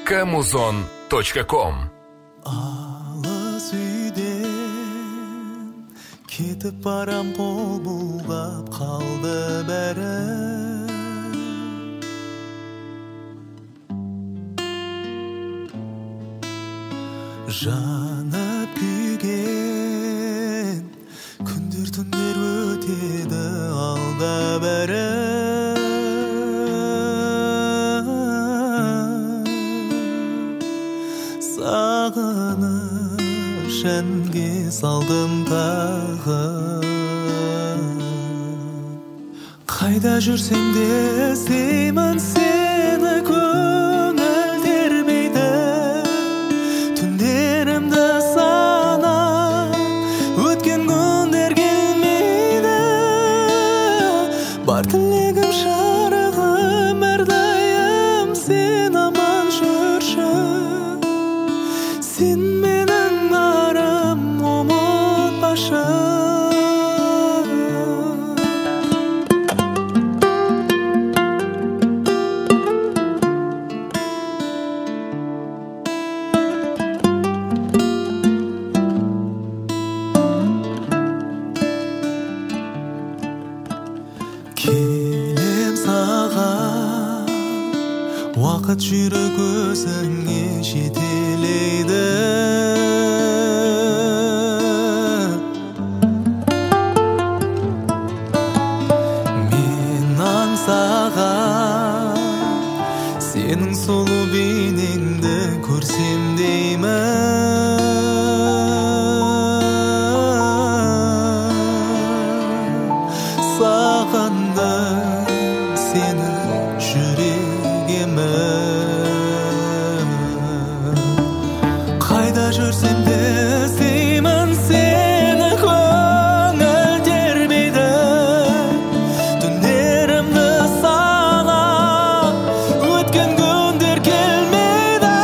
Kamuzon.com. Алыс үйден кетіп барам, қол бұлғап қалды бәрі. Жанып күйген күндер түндер өтеді алда бәрі. Сағыныш әнге салдым тағы. Қайда жүрсем де іздеймін сені, көңіл тербейді түндерімді санап, өткен күндер келмейді. Бар тілегім шарығым әрдайым, сен аман жүрші. Сен менің барым, ұмытпашы. Келем саған, уақыт жүрек өзіңе жетелейді. Мен аңсаған сенің сұлу бейнеңді көрсем деймін. Сағындым сені жүрегіме. Қайда жүрсем де іздеймін сені, көңіл тербейді түндерімді санап, өткен күндер келмейді.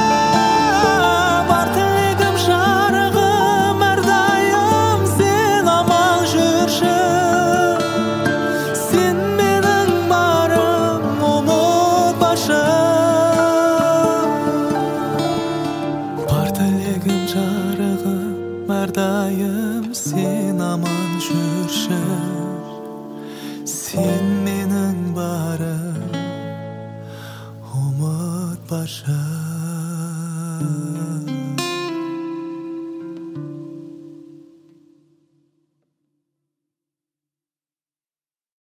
Бар тілегім жарығым әрдайым, сен аман жүрші. Сен менің барым, ұмытпашы. Бар тілегім жарығым әрдайым, сен аман жүрші. Сен